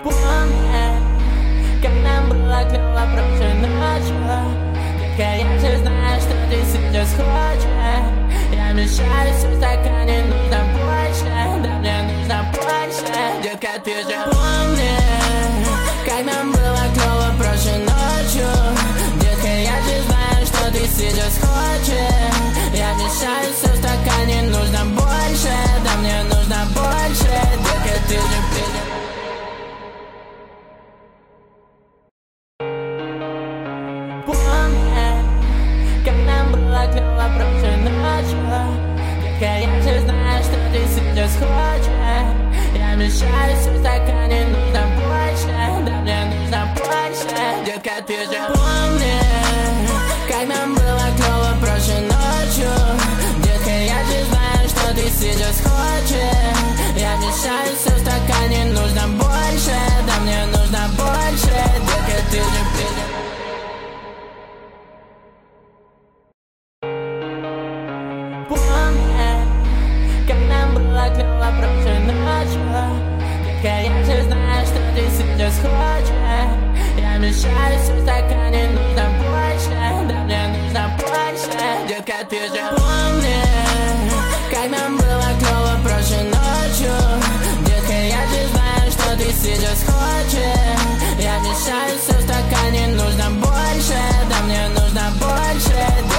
Помни, как нам было клёво прошлой ночью. Детка, я же знаю, что ты сейчас хочешь. Я мешаюсь в стакане, нужно больше. Да мне нужно больше. Детка, ты же помни, как нам было клёво прошлой ночью. Детка, я же знаю, что ты сейчас хочешь. Я мешаюсь в стакане, нужно больше. Да мне нужно больше. Детка, ты же помни, как нам было клёво прошлой ночью. Детка, я же знаю, что ты сейчас хочешь. Я мешаюсь в стакане, нужно больше. Да мне нужно больше. Детка, ты же помни, как нам было клёво прошлой ночью. Детка, я же знаю, что ты сейчас хочешь. Я мешаюсь в стакане, нужно больше. Да мне нужно больше. Детка, ты же помни, как нам было клёво прошлой ночью. Детка, я же знаю, что ты сейчас хочешь. Я мешаюсь в стакане, нужно больше. Да мне нужно больше. Детка, ты же помни,